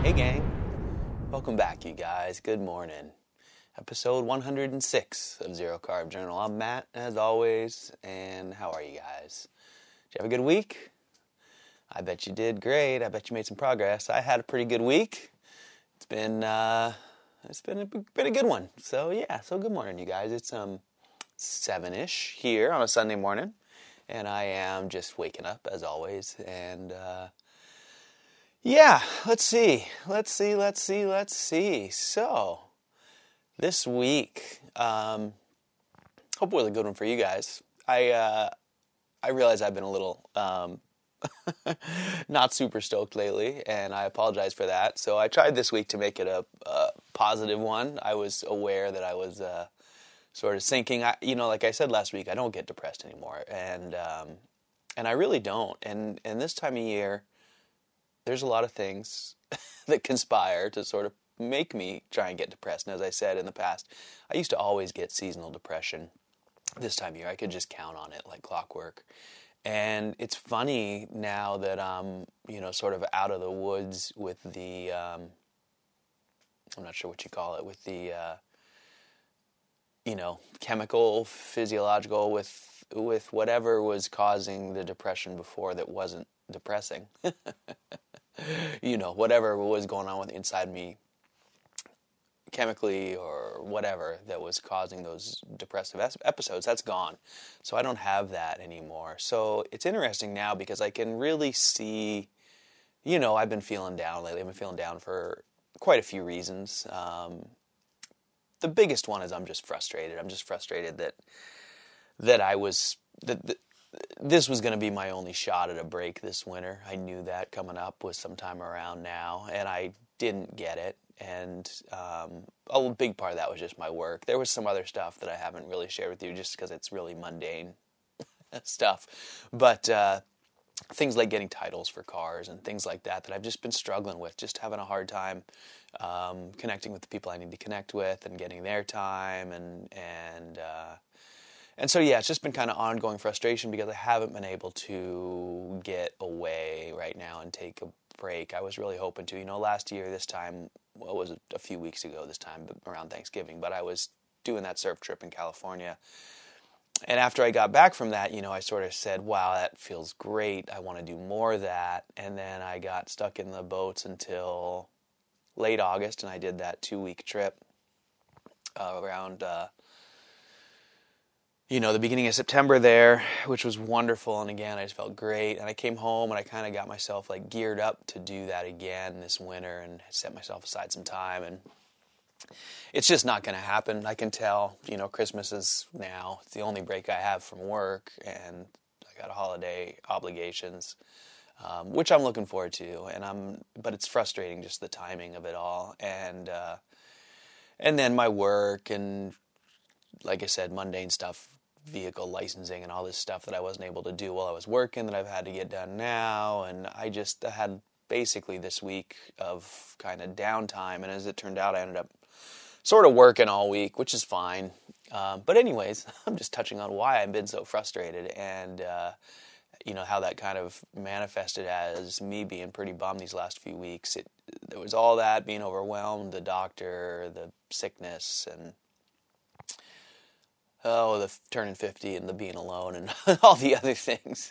Hey gang, welcome back you guys, good morning. Episode 106 of Zero Carb Journal. I'm Matt, as always, and how are you guys? Did you have a good week? I bet you did great, I bet you made some progress. I had a pretty good week. It's been a good one. So good morning you guys. It's 7-ish here on a Sunday morning, and I am just waking up as always, and let's see. So, this week, hopefully a good one for you guys. I realize I've been a little not super stoked lately, and I apologize for that. So I tried this week to make it a positive one. I was aware that I was sort of sinking. Like I said last week, I don't get depressed anymore, and I really don't. And this time of year, there's a lot of things that conspire to sort of make me try and get depressed. And as I said in the past, I used to always get seasonal depression this time of year. I could just count on it like clockwork. And it's funny now that I'm, sort of out of the woods with the, I'm not sure what you call it, with the, chemical, physiological, with whatever was causing the depression before that wasn't depressing. Whatever was going on with inside me chemically or whatever that was causing those depressive episodes, that's gone. So I don't have that anymore. So it's interesting now because I can really see, I've been feeling down lately. I've been feeling down for quite a few reasons. The biggest one is I'm just frustrated. I'm just frustrated that this was going to be my only shot at a break this winter. I knew that coming up was sometime around now, and I didn't get it. And a big part of that was just my work. There was some other stuff that I haven't really shared with you just because it's really mundane stuff. But things like getting titles for cars and things like that I've just been struggling with, just having a hard time connecting with the people I need to connect with and getting their time and so, it's just been kind of ongoing frustration because I haven't been able to get away right now and take a break. I was really hoping to. Last year, this time, was it a few weeks ago this time, around Thanksgiving, but I was doing that surf trip in California. And after I got back from that, I sort of said, wow, that feels great. I want to do more of that. And then I got stuck in the boats until late August, and I did that 2-week trip around the beginning of September there, which was wonderful. And again, I just felt great. And I came home and I kind of got myself like geared up to do that again this winter and set myself aside some time. And it's just not going to happen. I can tell, Christmas is now. It's the only break I have from work. And I got holiday obligations, which I'm looking forward to. But it's frustrating just the timing of it all. And then my work and, like I said, mundane stuff, vehicle licensing and all this stuff that I wasn't able to do while I was working that I've had to get done now. And I had basically this week of kind of downtime. And as it turned out, I ended up sort of working all week, which is fine. But anyways, I'm just touching on why I've been so frustrated and, how that kind of manifested as me being pretty bummed these last few weeks. There was all that, being overwhelmed, the doctor, the sickness, and the turning 50 and the being alone and all the other things.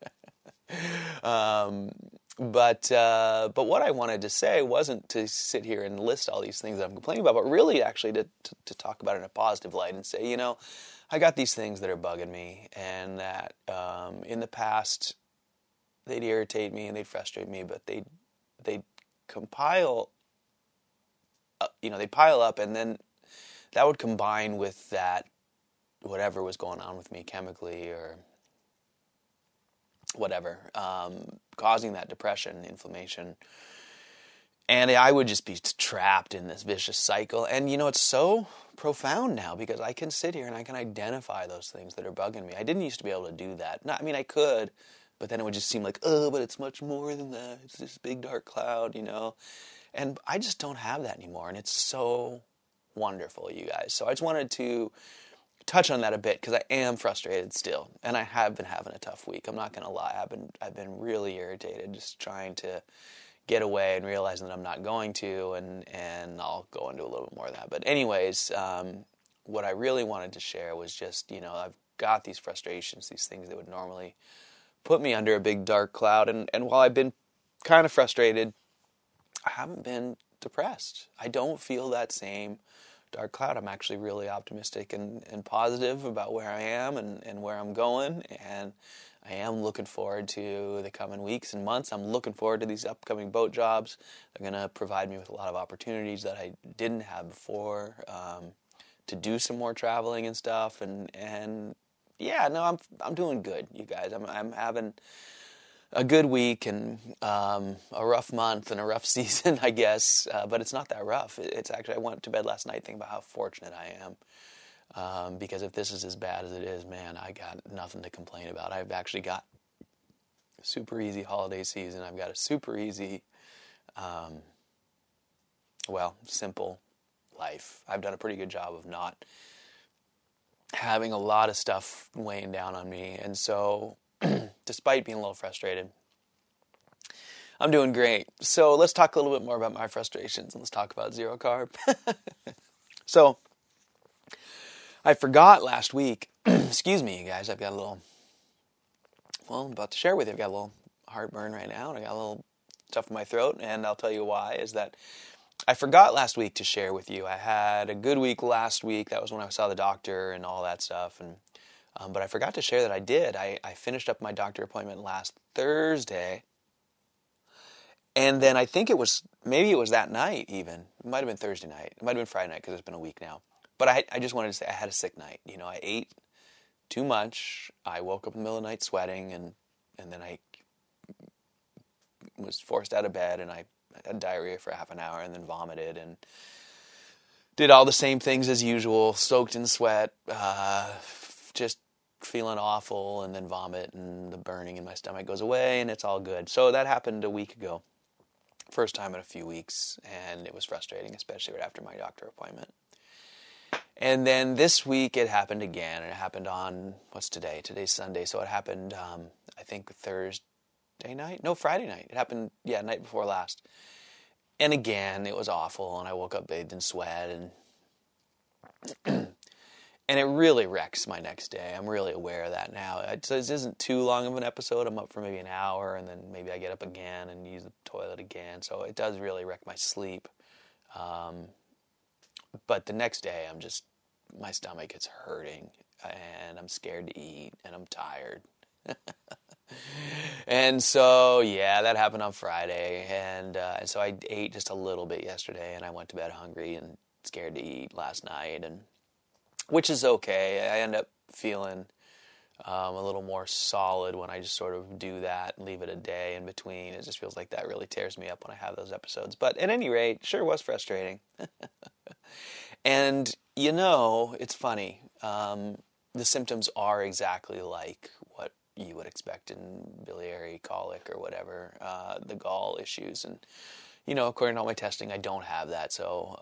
But what I wanted to say wasn't to sit here and list all these things that I'm complaining about, but really actually to talk about it in a positive light and say, I got these things that are bugging me and that in the past they'd irritate me and they'd frustrate me, but they'd compile, they'd pile up, and then that would combine with that whatever was going on with me chemically or whatever, causing that depression, inflammation. And I would just be trapped in this vicious cycle. And, it's so profound now because I can sit here and I can identify those things that are bugging me. I didn't used to be able to do that. I could, but then it would just seem like, but it's much more than that. It's this big dark cloud, And I just don't have that anymore. And it's so wonderful, you guys. So I just wanted to touch on that a bit because I am frustrated still, and I have been having a tough week. I'm not going to lie. I've been really irritated, just trying to get away and realizing that I'm not going to, and I'll go into a little bit more of that. But anyways, what I really wanted to share was just, I've got these frustrations, these things that would normally put me under a big dark cloud, and while I've been kind of frustrated, I haven't been depressed. I don't feel that same dark cloud. I'm actually really optimistic and positive about where I am and where I'm going, and I am looking forward to the coming weeks and months. I'm looking forward to these upcoming boat jobs. They're going to provide me with a lot of opportunities that I didn't have before, to do some more traveling and stuff. And yeah, no, I'm doing good, you guys. I'm having a good week and a rough month and a rough season, I guess. But it's not that rough. It's actually, I went to bed last night thinking about how fortunate I am. Because if this is as bad as it is, man, I got nothing to complain about. I've actually got a super easy holiday season. I've got a super easy, simple life. I've done a pretty good job of not having a lot of stuff weighing down on me. And so, despite being a little frustrated, I'm doing great. So let's talk a little bit more about my frustrations, and let's talk about zero carb. So, I forgot last week, excuse me, you guys, I'm about to share with you, I've got a little heartburn right now, and I got a little stuff in my throat, and I'll tell you why, is that I forgot last week to share with you. I had a good week last week. That was when I saw the doctor and all that stuff, and but I forgot to share that I did. I finished up my doctor appointment last Thursday, and then I think maybe it was that night even. It might have been Thursday night. It might have been Friday night because it's been a week now. But I just wanted to say I had a sick night. I ate too much. I woke up in the middle of the night sweating, and then I was forced out of bed, and I had diarrhea for half an hour, and then vomited, and did all the same things as usual, soaked in sweat, just feeling awful, and then vomit, and the burning in my stomach goes away, and it's all good. So that happened a week ago. First time in a few weeks, and it was frustrating, especially right after my doctor appointment. And then this week it happened again, and it happened on, what's today? Today's Sunday, so it happened, I think Friday night. It happened, night before last. And again, it was awful, and I woke up bathed in sweat, and and it really wrecks my next day. I'm really aware of that now. This isn't too long of an episode. I'm up for maybe an hour, and then maybe I get up again and use the toilet again. So it does really wreck my sleep. But the next day, my stomach is hurting, and I'm scared to eat, and I'm tired. And so, that happened on Friday, and so I ate just a little bit yesterday, and I went to bed hungry and scared to eat last night, and which is okay. I end up feeling a little more solid when I just sort of do that and leave it a day in between. It just feels like that really tears me up when I have those episodes. But at any rate, sure was frustrating. And, it's funny. The symptoms are exactly like what you would expect in biliary colic or whatever, the gall issues. And, according to all my testing, I don't have that. So,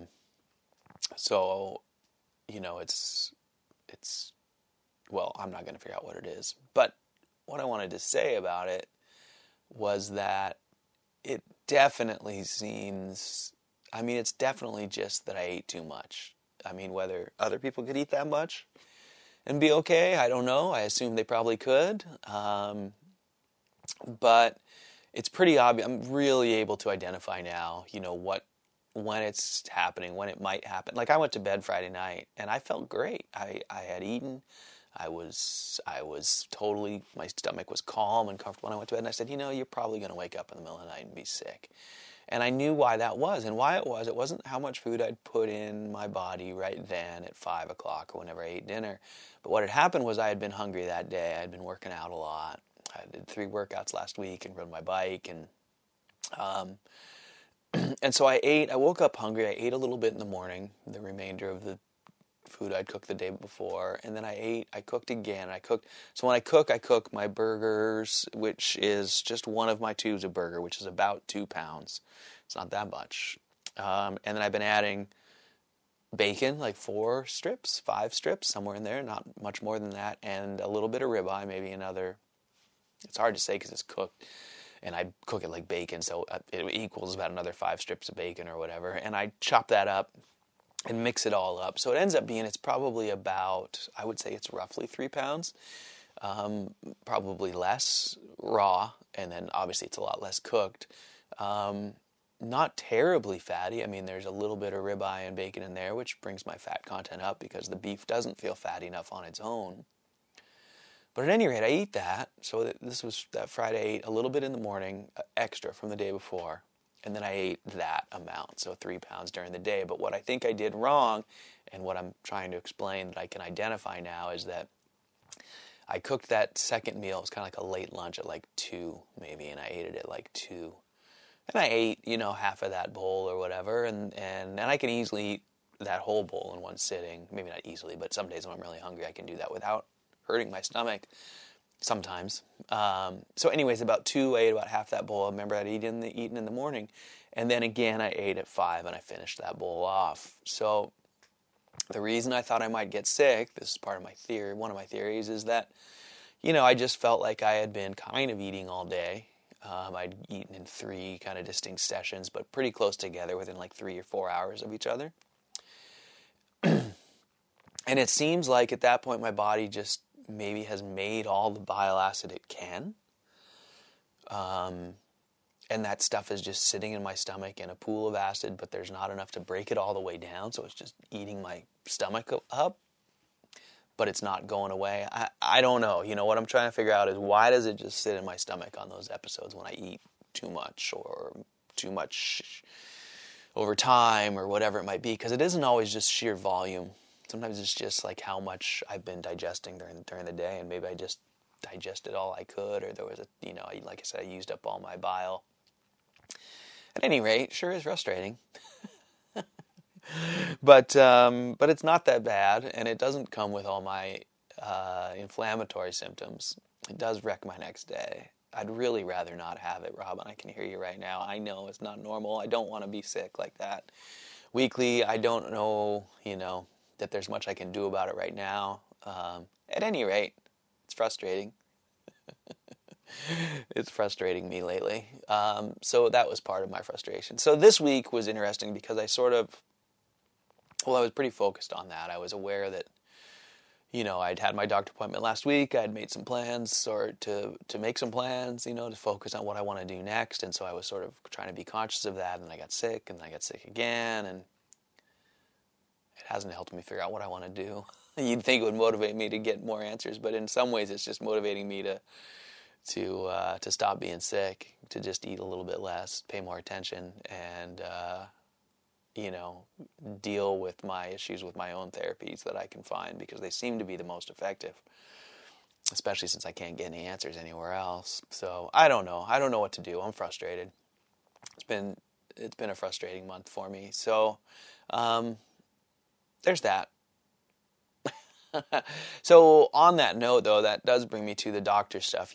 I'm not going to figure out what it is. But what I wanted to say about it was that it definitely seems, it's definitely just that I ate too much. Whether other people could eat that much and be okay, I don't know. I assume they probably could. But it's pretty obvious. I'm really able to identify now, when it's happening, when it might happen. Like I went to bed Friday night and I felt great. I had eaten. I was totally, my stomach was calm and comfortable when I went to bed. And I said, you're probably going to wake up in the middle of the night and be sick. And I knew why that was. And why it wasn't how much food I'd put in my body right then at 5 o'clock or whenever I ate dinner. But what had happened was I had been hungry that day. I had been working out a lot. I did 3 workouts last week and rode my bike. And so I woke up hungry. I ate a little bit in the morning, the remainder of the food I'd cooked the day before. And then I cooked again. So when I cook my burgers, which is just one of my tubes of burger, which is about 2 pounds. It's not that much. And then I've been adding bacon, like 4 strips, 5 strips, somewhere in there, not much more than that, and a little bit of ribeye, maybe another. It's hard to say because it's cooked. and I cook it like bacon, so it equals about another 5 strips of bacon or whatever, and I chop that up and mix it all up. So it ends up being, it's probably about, I would say it's roughly 3 pounds, probably less raw, and then obviously it's a lot less cooked. Not terribly fatty. I mean, there's a little bit of ribeye and bacon in there, which brings my fat content up because the beef doesn't feel fatty enough on its own. But at any rate, I eat that. So this was that Friday. I ate a little bit in the morning, extra from the day before, and then I ate that amount, so 3 pounds during the day. But what I think I did wrong, and what I'm trying to explain that I can identify now, is that I cooked that second meal. It was kind of like a late lunch at like 2 maybe, and I ate it at like 2. And I ate, half of that bowl or whatever, and I can easily eat that whole bowl in one sitting. Maybe not easily, but some days when I'm really hungry, I can do that without hurting my stomach sometimes. So anyways, about 2, I ate about half that bowl. I remember I'd eaten in the morning. And then again, I ate at 5, and I finished that bowl off. So the reason I thought I might get sick, this is part of my theory, one of my theories, is that, I just felt like I had been kind of eating all day. I'd eaten in 3 kind of distinct sessions, but pretty close together within like 3 or 4 hours of each other. And it seems like at that point my body just maybe has made all the bile acid it can. And that stuff is just sitting in my stomach in a pool of acid, but there's not enough to break it all the way down, so it's just eating my stomach up. But it's not going away. I don't know. What I'm trying to figure out is, why does it just sit in my stomach on those episodes when I eat too much or too much over time or whatever it might be? Because it isn't always just sheer volume. Sometimes it's just like how much I've been digesting during the day, and maybe I just digested all I could, or there was like I said, I used up all my bile. At any rate, sure is frustrating. But it's not that bad, and it doesn't come with all my inflammatory symptoms. It does wreck my next day. I'd really rather not have it, Robin. I can hear you right now. I know it's not normal. I don't want to be sick like that weekly. I don't know, that there's much I can do about it right now. At any rate, it's frustrating. It's frustrating me lately. So that was part of my frustration. So this week was interesting because I was pretty focused on that. I was aware that, I'd had my doctor appointment last week. I'd made some plans, or to make some plans, to focus on what I want to do next. And so I was sort of trying to be conscious of that. And I got sick, and I got sick again. And it hasn't helped me figure out what I want to do. You'd think it would motivate me to get more answers, but in some ways it's just motivating me to stop being sick, to just eat a little bit less, pay more attention, and deal with my issues with my own therapies that I can find, because they seem to be the most effective, especially since I can't get any answers anywhere else. So I don't know what to do. I'm frustrated. It's been a frustrating month for me. So there's that. So on that note, though, that does bring me to the doctor stuff.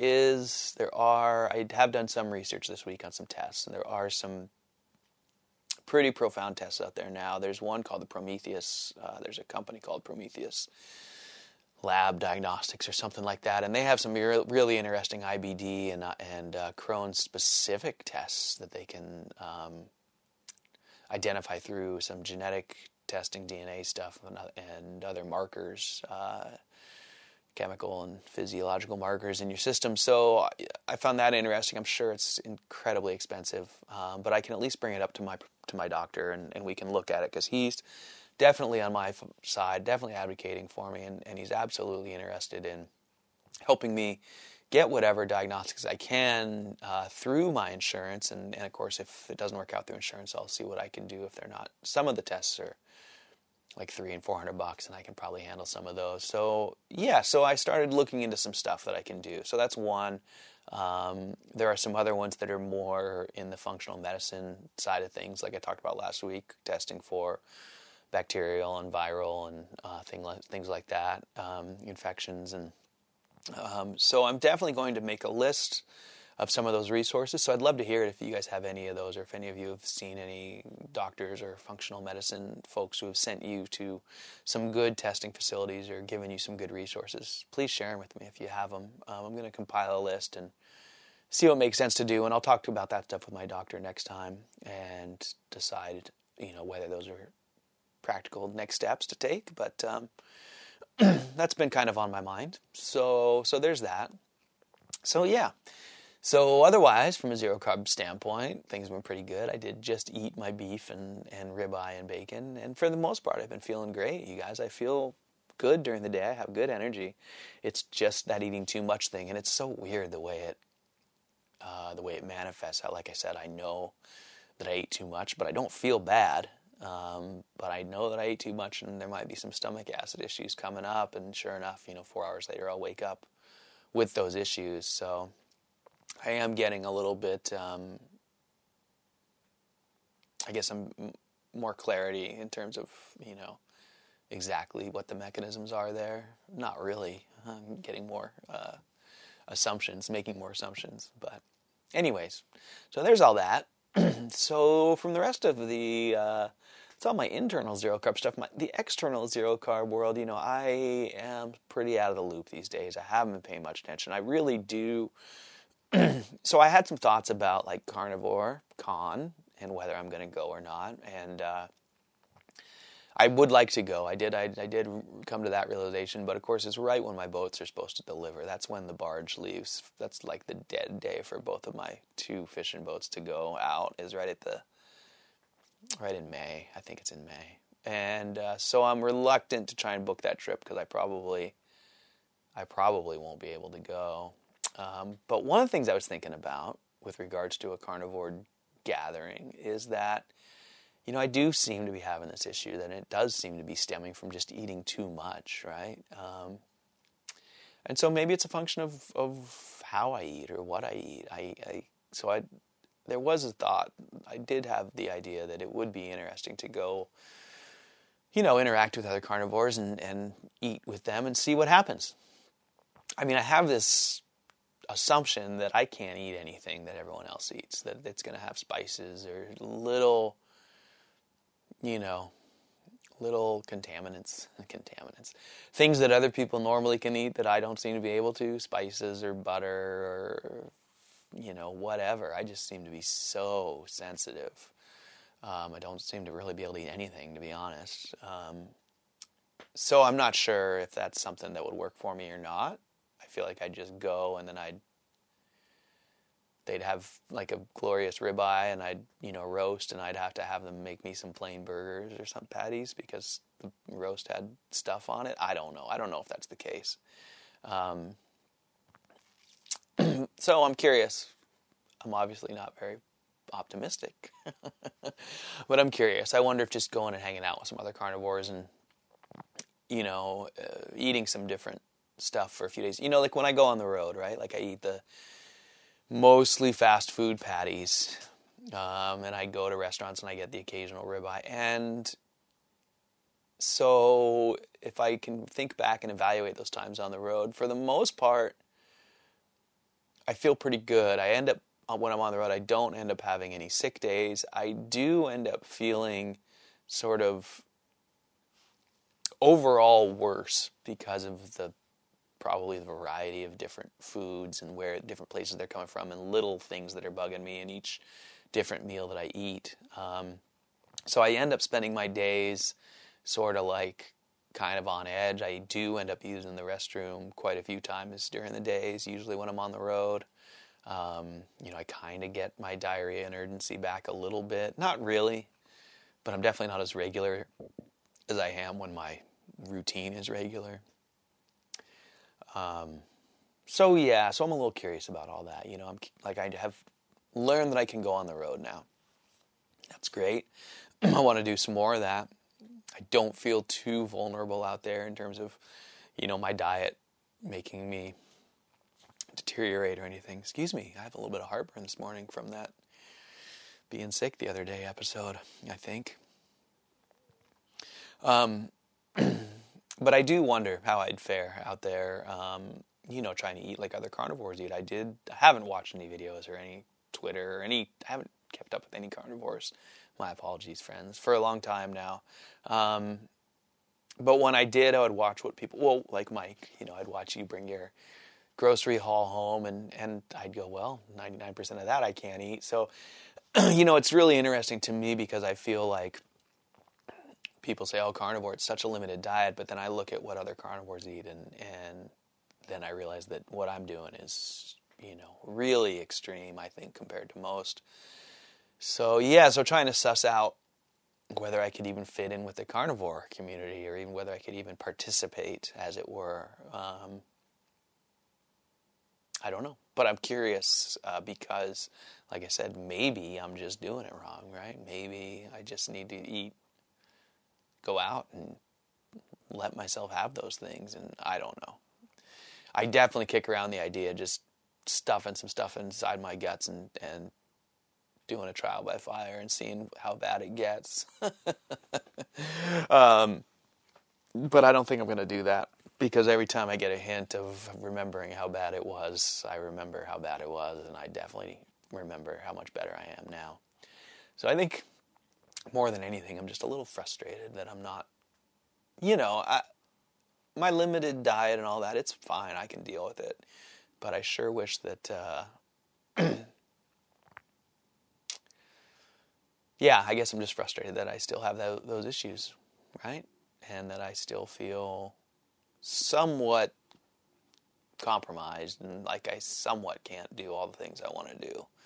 I have done some research this week on some tests, and there are some pretty profound tests out there now. There's one called the Prometheus. There's a company called Prometheus Lab Diagnostics or something like that, and they have some really interesting IBD and Crohn's specific tests that they can identify through some genetic testing, DNA stuff, and other markers, chemical and physiological markers in your system. So I found that interesting. I'm sure it's incredibly expensive, but I can at least bring it up to my doctor, and we can look at it, because he's definitely on my side, definitely advocating for me, and he's absolutely interested in helping me get whatever diagnostics I can through my insurance, and of course, if it doesn't work out through insurance, I'll see what I can do if they're not. Some of the tests are like $300 and $400, and I can probably handle some of those. So yeah, so I started looking into some stuff that I can do. So that's one. There are some other ones that are more in the functional medicine side of things, like I talked about last week, testing for bacterial and viral and things like that, infections. And so I'm definitely going to make a list of some of those resources. So I'd love to hear it if you guys have any of those, or if any of you have seen any doctors or functional medicine folks who have sent you to some good testing facilities or given you some good resources. Please share them with me if you have them. I'm going to compile a list and see what makes sense to do, and I'll talk about that stuff with my doctor next time and decide, whether those are practical next steps to take. But that's been kind of on my mind. So there's that. So yeah. So otherwise, from a zero carb standpoint, things have been pretty good. I did just eat my beef and ribeye and bacon, and for the most part, I've been feeling great, you guys. I feel good during the day. I have good energy. It's just that eating too much thing, and it's so weird the way it manifests. Like I said, I know that I ate too much, but I don't feel bad. But I know that I ate too much, and there might be some stomach acid issues coming up. And sure enough, 4 hours later, I'll wake up with those issues. So I am getting a little bit, I guess, some more clarity in terms of, exactly what the mechanisms are there. Not really. I'm getting more assumptions, making more assumptions. But anyways, so there's all that. So from the rest of the, it's all my internal zero carb stuff. The external zero carb world, I am pretty out of the loop these days. I haven't been paying much attention. I really do. So I had some thoughts about like Carnivore Con and whether I'm going to go or not. And I would like to go. I did come to that realization, but of course it's right when my boats are supposed to deliver. That's when the barge leaves. That's like the dead day for both of my 2 fishing boats to go out, is right in May. I think it's in May. And so I'm reluctant to try and book that trip because I probably won't be able to go. But one of the things I was thinking about with regards to a carnivore gathering is that, I do seem to be having this issue, that it does seem to be stemming from just eating too much, right? And so maybe it's a function of how I eat or what I eat. There was a thought, I did have the idea that it would be interesting to go, interact with other carnivores and eat with them and see what happens. I mean, I have this assumption that I can't eat anything that everyone else eats, that it's going to have spices or little contaminants, things that other people normally can eat that I don't seem to be able to, spices or butter or, whatever. I just seem to be so sensitive. I don't seem to really be able to eat anything, to be honest. So I'm not sure if that's something that would work for me or not. I feel like I'd just go and then they'd have like a glorious ribeye and I'd, roast, and I'd have to have them make me some plain burgers or some patties because the roast had stuff on it. I don't know. I don't know if that's the case. So I'm curious. I'm obviously not very optimistic, but I'm curious. I wonder if just going and hanging out with some other carnivores and, eating some different stuff for a few days. Like when I go on the road, right? Like I eat the mostly fast food patties, and I go to restaurants and I get the occasional ribeye. And so if I can think back and evaluate those times on the road, for the most part, I feel pretty good. When I'm on the road, I don't end up having any sick days. I do end up feeling sort of overall worse because of probably the variety of different foods and where different places they're coming from and little things that are bugging me in each different meal that I eat. So I end up spending my days sort of like kind of on edge. I do end up using the restroom quite a few times during the days, usually when I'm on the road. I kind of get my diarrhea and urgency back a little bit. Not really, but I'm definitely not as regular as I am when my routine is regular. So I'm a little curious about all that. I have learned that I can go on the road now. That's great. I want to do some more of that. I don't feel too vulnerable out there in terms of, my diet making me deteriorate or anything. Excuse me, I have a little bit of heartburn this morning from that being sick the other day episode, I think. But I do wonder how I'd fare out there, trying to eat like other carnivores eat. I haven't watched any videos or any Twitter or I haven't kept up with any carnivores. My apologies, friends, for a long time now. But when I did, I would watch what people, like Mike, I'd watch you bring your grocery haul home, and I'd go, well, 99% of that I can't eat. So, it's really interesting to me because I feel like people say, oh, carnivore, it's such a limited diet, but then I look at what other carnivores eat, and then I realize that what I'm doing is, really extreme, I think, compared to most. So, so trying to suss out whether I could even fit in with the carnivore community or even whether I could even participate, as it were. I don't know. But I'm curious because, like I said, maybe I'm just doing it wrong, right? Maybe I just need to go out and let myself have those things, and I don't know. I definitely kick around the idea of just stuffing some stuff inside my guts and doing a trial by fire and seeing how bad it gets. But I don't think I'm going to do that, because every time I get a hint of remembering how bad it was, I remember how bad it was, and I definitely remember how much better I am now. So I think more than anything, I'm just a little frustrated that I'm not, my limited diet and all that, it's fine, I can deal with it. But I sure wish that, I guess I'm just frustrated that I still have those issues, right? And that I still feel somewhat compromised and like I somewhat can't do all the things I want to do.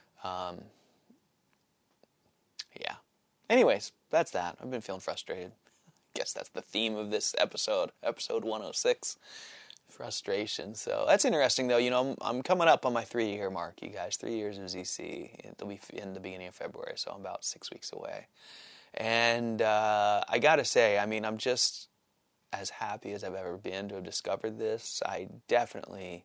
Anyways, that's that. I've been feeling frustrated. Guess that's the theme of this episode 106, frustration. So that's interesting, though. I'm coming up on my 3-year mark, you guys. 3 years of ZC. It'll be in the beginning of February, so I'm about 6 weeks away. And I got to say, I'm just as happy as I've ever been to have discovered this. I definitely,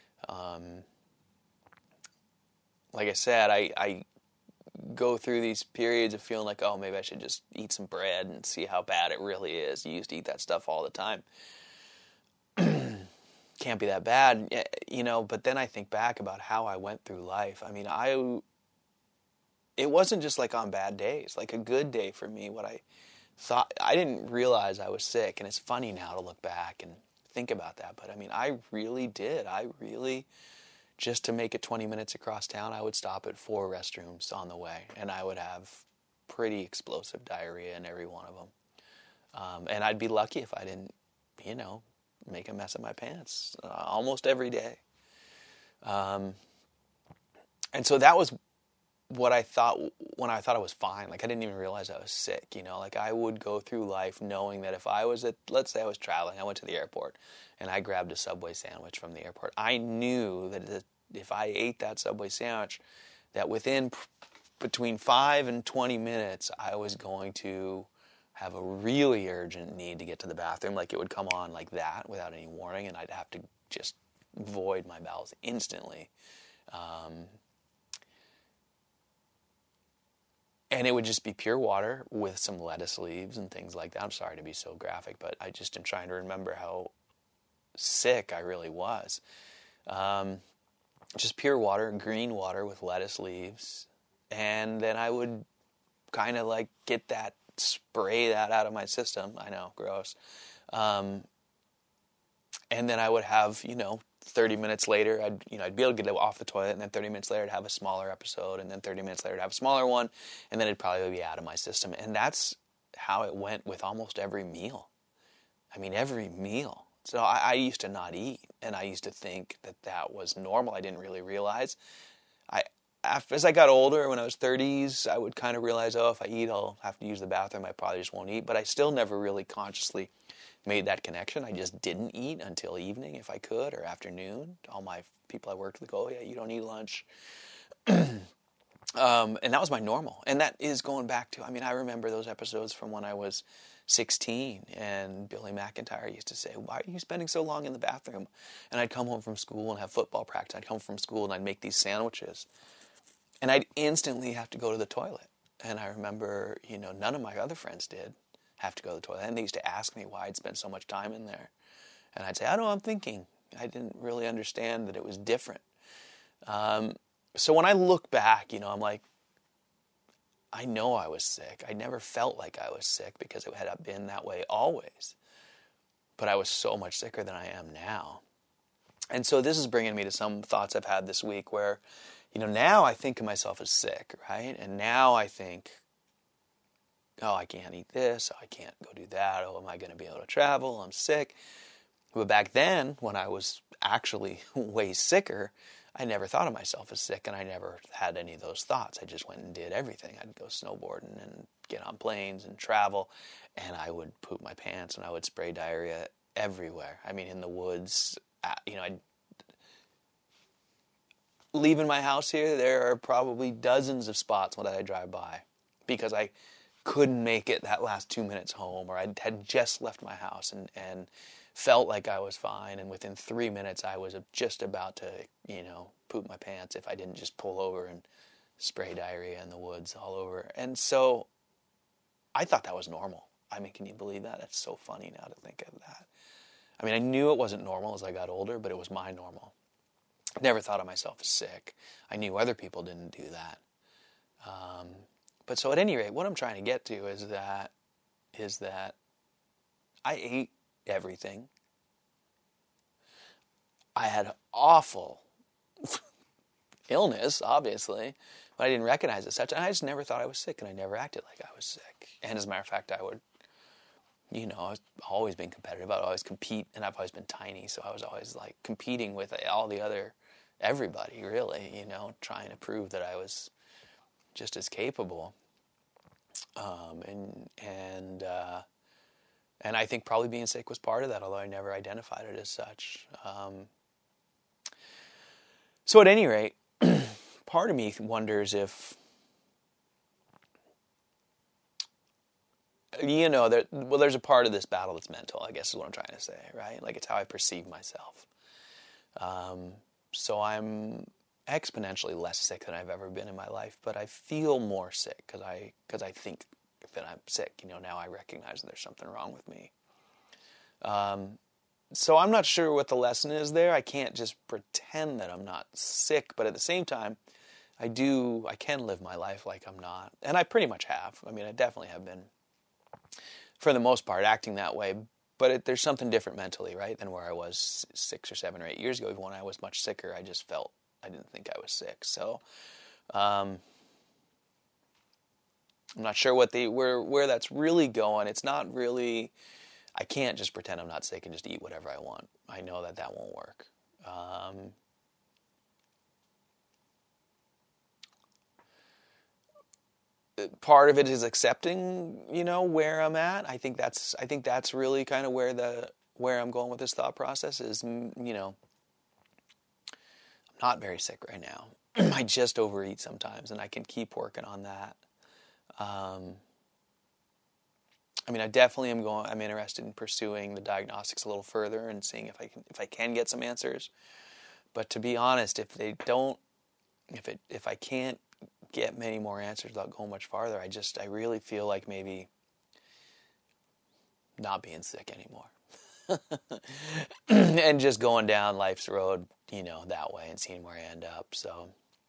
like I said, I go through these periods of feeling like, oh, maybe I should just eat some bread and see how bad it really is. You used to eat that stuff all the time. Can't be that bad, but then I think back about how I went through life. It wasn't just like on bad days, like a good day for me. What I thought, I didn't realize I was sick, and it's funny now to look back and think about that, but I really did. Just to make it 20 minutes across town, I would stop at 4 restrooms on the way, and I would have pretty explosive diarrhea in every one of them. And I'd be lucky if I didn't, make a mess of my pants almost every day. And so that was what I thought when I thought I was fine. Like, I didn't even realize I was sick, Like, I would go through life knowing that if I was let's say I was traveling, I went to the airport, and I grabbed a Subway sandwich from the airport. I knew that if I ate that Subway sandwich, that between 5 and 20 minutes, I was going to have a really urgent need to get to the bathroom. Like, it would come on like that without any warning, and I'd have to just void my bowels instantly. And it would just be pure water with some lettuce leaves and things like that. I'm sorry to be so graphic, but I just am trying to remember how sick I really was. Just pure water, green water with lettuce leaves. And then I would kind of like spray that out of my system. I know, gross. And then I would have, 30 minutes later, I'd be able to get off the toilet, and then 30 minutes later I'd have a smaller episode, and then 30 minutes later I'd have a smaller one, and then it'd probably be out of my system. And that's how it went with almost every meal. Every meal. So I used to not eat, and I used to think that was normal. I didn't really realize. As I got older, when I was 30s, I would kind of realize, if I eat, I'll have to use the bathroom. I probably just won't eat. But I still never really consciously made that connection. I just didn't eat until evening if I could, or afternoon. All my people I worked with go, oh, yeah, you don't eat lunch. And that was my normal. And that is going back to, I remember those episodes from when I was 16, and Billy McIntyre used to say, why are you spending so long in the bathroom? And I'd come home from school and have football practice. I'd come from school and I'd make these sandwiches. And I'd instantly have to go to the toilet. And I remember, none of my other friends did have to go to the toilet. And they used to ask me why I'd spend so much time in there. And I'd say, I don't know, I'm thinking. I didn't really understand that it was different. So when I look back, I'm like, I know I was sick. I never felt like I was sick because it had been that way always. But I was so much sicker than I am now. And so this is bringing me to some thoughts I've had this week where, now I think of myself as sick, right? And now I think, oh, I can't eat this, oh, I can't go do that, oh, am I going to be able to travel? I'm sick. But back then, when I was actually way sicker, I never thought of myself as sick, and I never had any of those thoughts. I just went and did everything. I'd go snowboarding and get on planes and travel, and I would poop my pants, and I would spray diarrhea everywhere. I mean, in the woods, I'd leaving my house here, there are probably dozens of spots that I drive by because I couldn't make it that last 2 minutes home, or I had just left my house and felt like I was fine, and within 3 minutes I was just about to, poop my pants if I didn't just pull over and spray diarrhea in the woods all over. And so I thought that was normal. I mean, can you believe that? That's so funny now to think of that. I mean, I knew it wasn't normal as I got older, but it was my normal. Never thought of myself as sick. I knew other people didn't do that. But so at any rate, what I'm trying to get to is that I ate everything. I had awful illness, obviously, but I didn't recognize it as such. And I just never thought I was sick, and I never acted like I was sick. And as a matter of fact, I would, I've always been competitive. I'd always compete, and I've always been tiny, so I was always like competing with everybody, really, trying to prove that I was just as capable. And I think probably being sick was part of that, although I never identified it as such. So at any rate, part of me wonders if, there's a part of this battle that's mental, I guess is what I'm trying to say, right? Like, it's how I perceive myself. So I'm exponentially less sick than I've ever been in my life, but I feel more sick because I think that I'm sick. Now I recognize that there's something wrong with me. So I'm not sure what the lesson is there. I can't just pretend that I'm not sick, but at the same time, I can live my life like I'm not. And I pretty much have. I mean, I definitely have been, for the most part, acting that way. But there's something different mentally, right, than where I was 6 or 7 or 8 years ago. Even when I was much sicker, I didn't think I was sick. So I'm not sure where that's really going. It's not really, I can't just pretend I'm not sick and just eat whatever I want. I know that won't work. Part of it is accepting, where I'm at. I think that's really kind of where I'm going with this thought process is, I'm not very sick right now. I just overeat sometimes, and I can keep working on that. I mean, I definitely I'm interested in pursuing the diagnostics a little further and seeing if I can get some answers. But to be honest, if I can't get many more answers without going much farther, I really feel like maybe not being sick anymore. And just going down life's road, that way and seeing where I end up. So,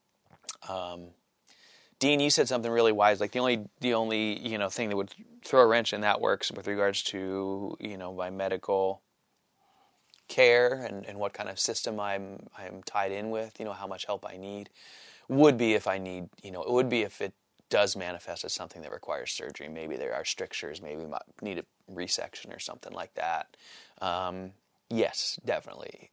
Dean, you said something really wise. Like the only thing that would throw a wrench in that works with regards to my medical care and what kind of system I'm tied in with. How much help I need would be if it does manifest as something that requires surgery. Maybe there are strictures. Maybe we might need a resection or something like that. Yes, definitely.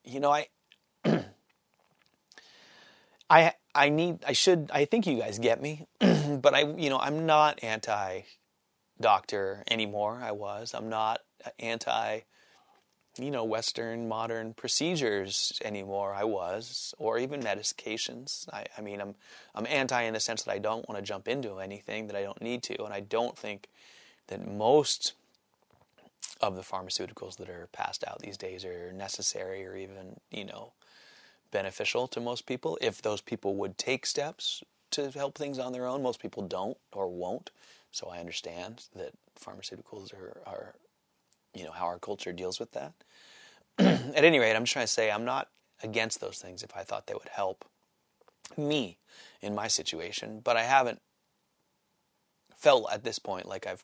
I think you guys get me, but I'm not anti-doctor anymore. I'm not anti, Western modern procedures anymore. I was, or even medications. I'm anti in the sense that I don't want to jump into anything that I don't need to, and I don't think that most of the pharmaceuticals that are passed out these days are necessary or even, beneficial to most people. If those people would take steps to help things on their own, most people don't or won't. So I understand that pharmaceuticals are how our culture deals with that. At any rate, I'm just trying to say I'm not against those things if I thought they would help me in my situation, but I haven't felt at this point like I've,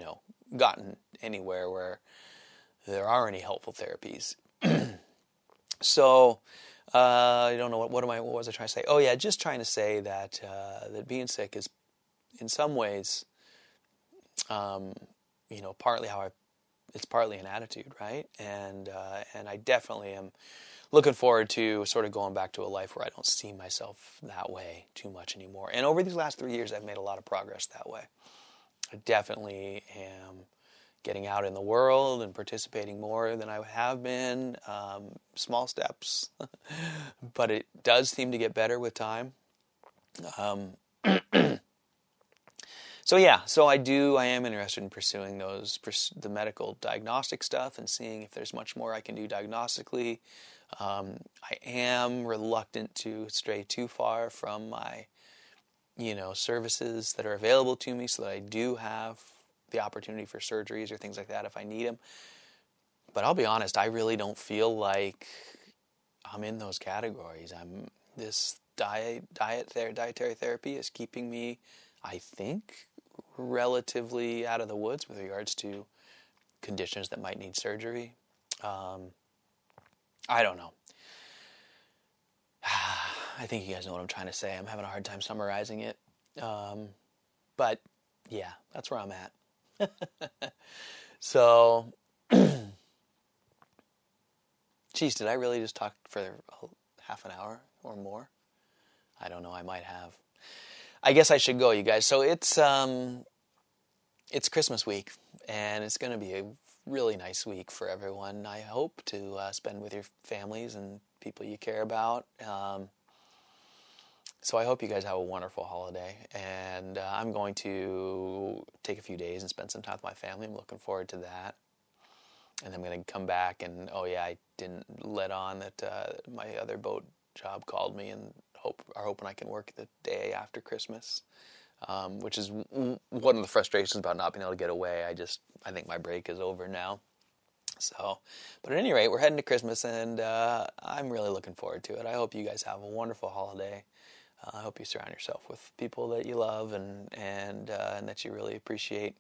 gotten anywhere where there are any helpful therapies. So, I don't know what was I trying to say? Oh yeah, just trying to say that that being sick is in some ways, um, partly it's partly an attitude, right? And I definitely am looking forward to sort of going back to a life where I don't see myself that way too much anymore. And over these last 3 years, I've made a lot of progress that way. I definitely am getting out in the world and participating more than I have been. Small steps, but it does seem to get better with time. Um, so yeah, I am interested in pursuing the medical diagnostic stuff and seeing if there's much more I can do diagnostically. I am reluctant to stray too far from my, services that are available to me so that I do have the opportunity for surgeries or things like that if I need them. But I'll be honest, I really don't feel like I'm in those categories. This dietary therapy is keeping me, I think, relatively out of the woods with regards to conditions that might need surgery. I don't know. I think you guys know what I'm trying to say. I'm having a hard time summarizing it. But yeah, that's where I'm at. So, geez, did I really just talk for half an hour or more? I don't know. I might have. I guess I should go, you guys. So it's Christmas week, and it's going to be a really nice week for everyone. I hope to spend with your families and people you care about. So I hope you guys have a wonderful holiday, and I'm going to take a few days and spend some time with my family. I'm looking forward to that. And I'm going to come back and, oh yeah, I didn't let on that my other boat job called me and are hoping I can work the day after Christmas, which is one of the frustrations about not being able to get away. I think my break is over now. So, but at any rate, we're heading to Christmas, and I'm really looking forward to it. I hope you guys have a wonderful holiday. I hope you surround yourself with people that you love and that you really appreciate,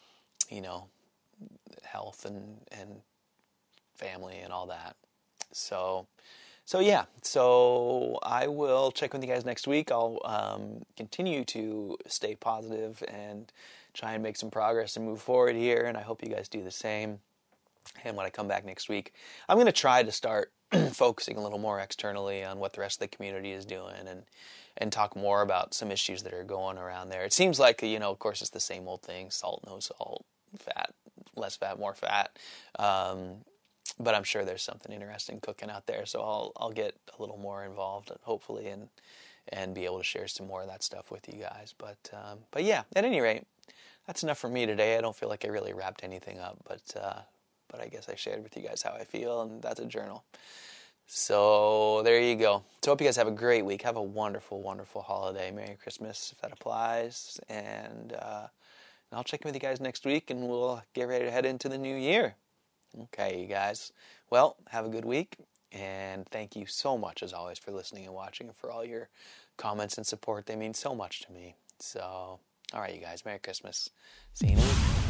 health and family and all that. So yeah. So I will check with you guys next week. I'll continue to stay positive and try and make some progress and move forward here. And I hope you guys do the same. And when I come back next week, I'm going to try to start focusing a little more externally on what the rest of the community is doing and talk more about some issues that are going around there. It seems like, of course, it's the same old thing: salt, no salt, fat, less fat, more fat. But I'm sure there's something interesting cooking out there, so I'll get a little more involved, hopefully, and be able to share some more of that stuff with you guys. But yeah, at any rate, that's enough for me today. I don't feel like I really wrapped anything up, but I guess I shared with you guys how I feel, and that's a journal. So there you go. So I hope you guys have a great week. Have a wonderful, wonderful holiday. Merry Christmas, if that applies. And I'll check in with you guys next week, and we'll get ready to head into the new year. Okay, you guys. Well, have a good week, and thank you so much, as always, for listening and watching, and for all your comments and support. They mean so much to me. So, all right, you guys. Merry Christmas. See you in a week.